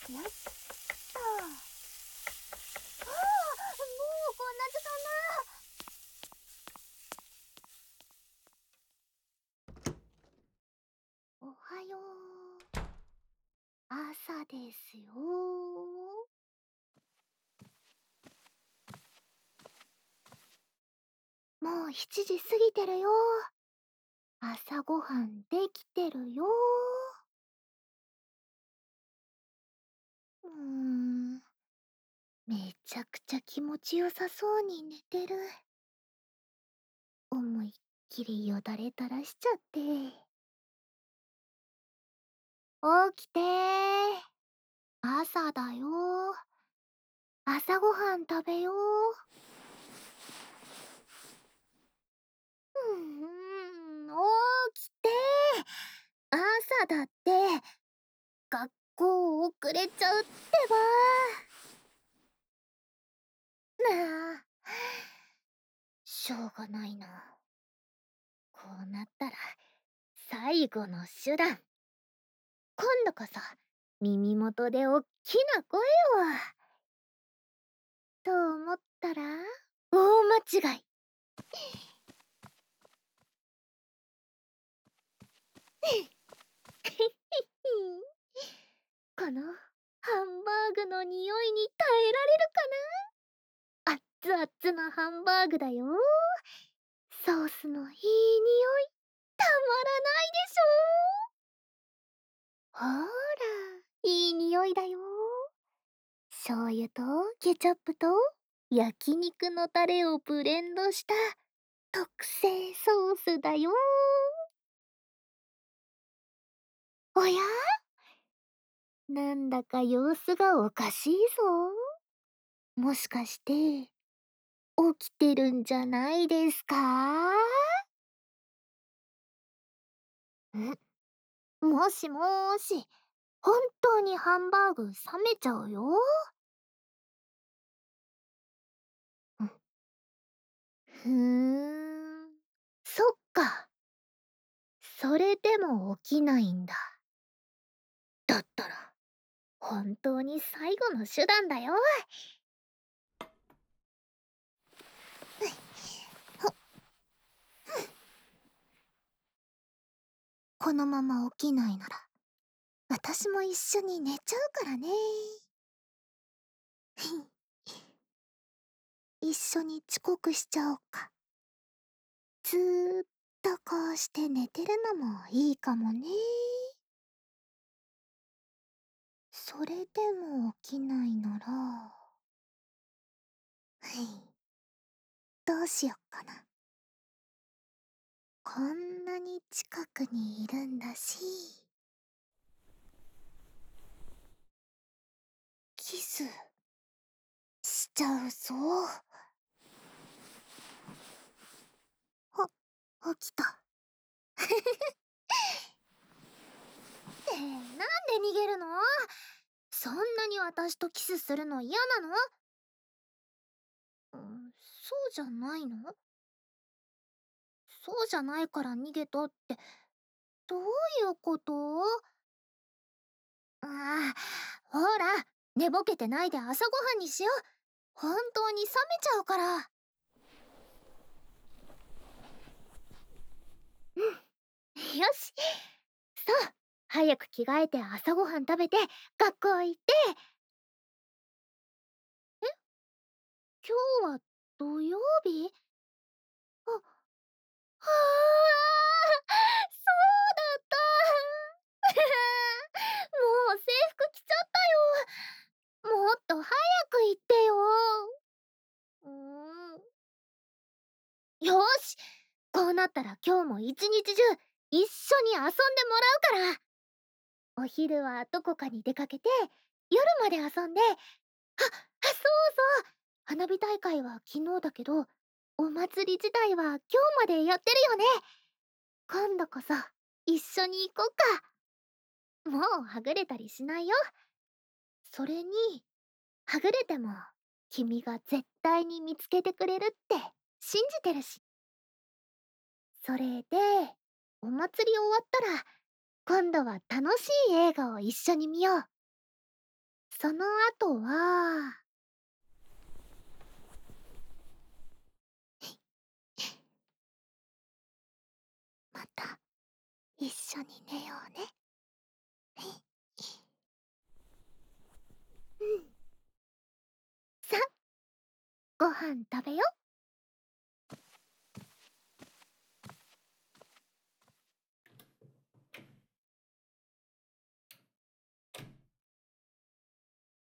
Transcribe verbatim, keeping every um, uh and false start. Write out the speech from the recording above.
よっと。ああ、もうこんな時間だ。おはよう。朝ですよ。もうしちじ過ぎてるよ。朝ごはんできてるよ。うーん。めちゃくちゃ気持ちよさそうに寝てる。思いっきりよだれ垂らしちゃって。起きてー。朝だよ。朝ごはん食べよう。うーん、起きてー。朝だって、学校遅れちゃうってばー。なあ、しょうがないな。こうなったら、最後の手段。今度こそ、耳元でおっきな声を。と思ったら、大間違い。このハンバーグの匂いに耐えられるかな。熱々のハンバーグだよ。ソースのいい匂い、たまらないでしょ。ほーら、いい匂いだよ。醤油とケチャップと焼肉のタレをブレンドした特製ソースだよ。おや、なんだか様子がおかしいぞ。もしかして起きてるんじゃないですか？ん、もしもーし、本当にハンバーグ冷めちゃうよ。うん、ふーん、そっか。それでも起きないんだ。だったら、本当に最後の手段だよ。このまま起きないなら、私も一緒に寝ちゃうからね。一緒に遅刻しちゃおうか。ずーっとこうして寝てるのもいいかもね。それでも起きないなら、はい、どうしよっかな。こんなに近くにいるんだし、キスしちゃうぞ。あ、起きた。ってなんで逃げるの？そんなに私とキスするの嫌なの？うん、そうじゃないの？そうじゃないから逃げたってどういうこと？ああ、ほら、寝ぼけてないで朝ごはんにしよう。本当に冷めちゃうから。うん、よし。そう、早く着替えて朝ごはん食べて学校行って。え、今日は土曜日？あ、はあ、そうだった。もう制服着ちゃったよ。もっと早く言ってよ。うーん。よーし、こうなったら今日も一日中一緒に遊んでもらうから。お昼はどこかに出かけて夜まで遊んで、あ、あ、そうそう、花火大会は昨日だけどお祭り自体は今日までやってるよね。今度こそ一緒に行こうか。もうはぐれたりしないよ。それにはぐれても君が絶対に見つけてくれるって信じてるし。それでお祭り終わったら今度は楽しい映画を一緒に見よう。 その後はまた一緒に寝ようね。うん。さ、ご飯食べよ。